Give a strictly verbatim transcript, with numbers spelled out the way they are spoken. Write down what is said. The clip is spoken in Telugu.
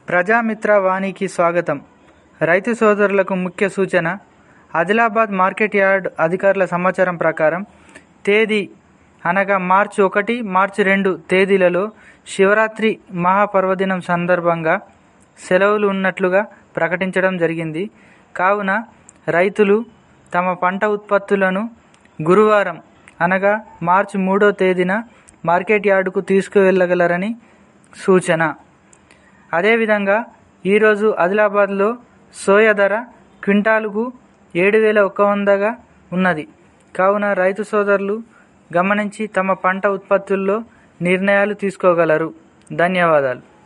ప్రజామిత్ర వాణికి స్వాగతం. రైతు సోదరులకు ముఖ్య సూచన. ఆదిలాబాద్ మార్కెట్ యార్డ్ అధికారుల సమాచారం ప్రకారం తేదీ అనగా మార్చి ఒకటి మార్చి రెండు తేదీలలో శివరాత్రి మహాపర్వదినం సందర్భంగా సెలవులు ఉన్నట్లుగా ప్రకటించడం జరిగింది. కావున రైతులు తమ పంట ఉత్పత్తులను గురువారం అనగా మార్చి మూడో తేదీన మార్కెట్ యార్డుకు తీసుకువెళ్ళగలరని సూచన. అదేవిధంగా ఈరోజు ఆదిలాబాద్లో సోయా ధర క్వింటాలుకు ఏడు వేల ఒక వందగా ఉన్నది. కావున రైతు సోదరులు గమనించి తమ పంట ఉత్పత్తుల్లో నిర్ణయాలు తీసుకోగలరు. ధన్యవాదాలు.